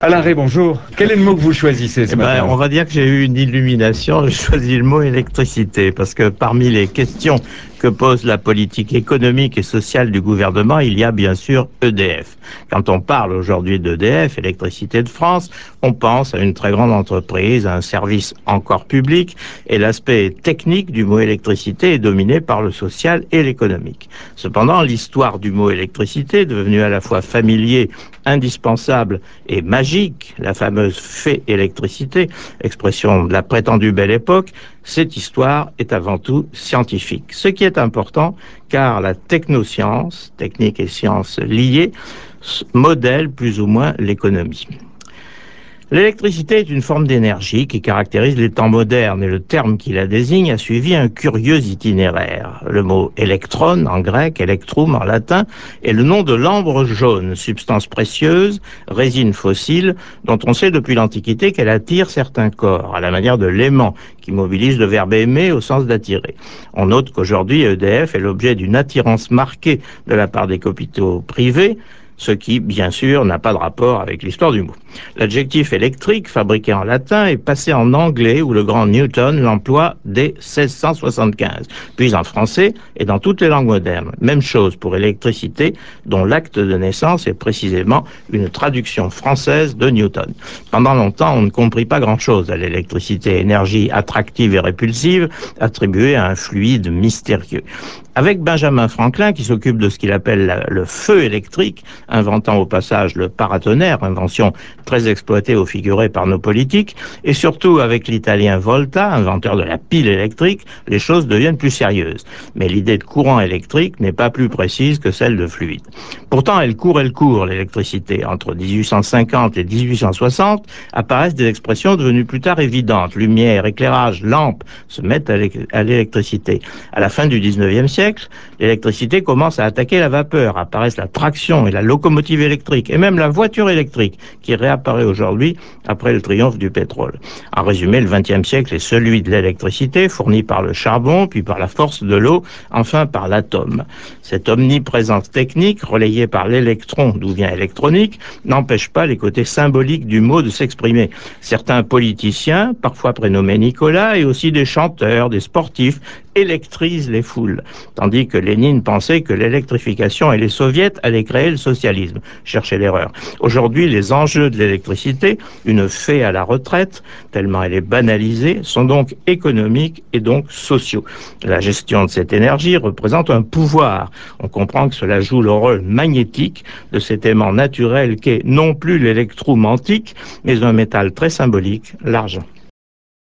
Alain Rey, bonjour. Quel est le mot que vous choisissez ce On matin? va dire que j'ai eu une illumination. J'ai choisi le mot électricité parce que parmi les questions que pose la politique économique et sociale du gouvernement, il y a bien sûr EDF. Quand on parle aujourd'hui d'EDF, Électricité de France, on pense à une très grande entreprise, à un service encore public, et l'aspect technique du mot électricité est dominé par le social et l'économique. Cependant, l'histoire du mot électricité, devenu à la fois familier, indispensable et magique, la fameuse fée électricité, expression de la prétendue belle époque, cette histoire est avant tout scientifique. Ce qui est important car la technoscience, technique et sciences liées, modèle plus ou moins l'économie. L'électricité est une forme d'énergie qui caractérise les temps modernes et le terme qui la désigne a suivi un curieux itinéraire. Le mot électron en grec, electrum en latin, est le nom de l'ambre jaune, substance précieuse, résine fossile, dont on sait depuis l'Antiquité qu'elle attire certains corps, à la manière de l'aimant, qui mobilise le verbe aimer au sens d'attirer. On note qu'aujourd'hui, EDF est l'objet d'une attirance marquée de la part des capitaux privés, ce qui, bien sûr, n'a pas de rapport avec l'histoire du mot. L'adjectif électrique, fabriqué en latin, est passé en anglais où le grand Newton l'emploie dès 1675, puis en français et dans toutes les langues modernes. Même chose pour électricité, dont l'acte de naissance est précisément une traduction française de Newton. Pendant longtemps, on ne comprit pas grand-chose à l'électricité, énergie attractive et répulsive, attribuée à un fluide mystérieux. Avec Benjamin Franklin, qui s'occupe de ce qu'il appelle le feu électrique, inventant au passage le paratonnerre, invention très exploitée au figuré par nos politiques, et surtout avec l'italien Volta, inventeur de la pile électrique, les choses deviennent plus sérieuses. Mais l'idée de courant électrique n'est pas plus précise que celle de fluide. Pourtant, elle court, l'électricité. Entre 1850 et 1860 apparaissent des expressions devenues plus tard évidentes. Lumière, éclairage, lampe se mettent à l'électricité. À la fin du 19e siècle, l'électricité commence à attaquer la vapeur. Apparaissent la traction et la locomotive électrique, et même la voiture électrique, qui réapparaît aujourd'hui après le triomphe du pétrole. En résumé, le XXe siècle est celui de l'électricité, fournie par le charbon, puis par la force de l'eau, enfin par l'atome. Cette omniprésence technique, relayée par l'électron, d'où vient électronique, n'empêche pas les côtés symboliques du mot de s'exprimer. Certains politiciens, parfois prénommés Nicolas, et aussi des chanteurs, des sportifs, électrisent les foules. Tandis que Lénine pensait que l'électrification et les soviets allaient créer le socialisme. Cherchez l'erreur. Aujourd'hui, les enjeux de l'électricité, une fée à la retraite, tellement elle est banalisée, sont donc économiques et donc sociaux. La gestion de cette énergie représente un pouvoir. On comprend que cela joue le rôle magnétique de cet aimant naturel qu'est non plus l'électromantique, mais un métal très symbolique, l'argent.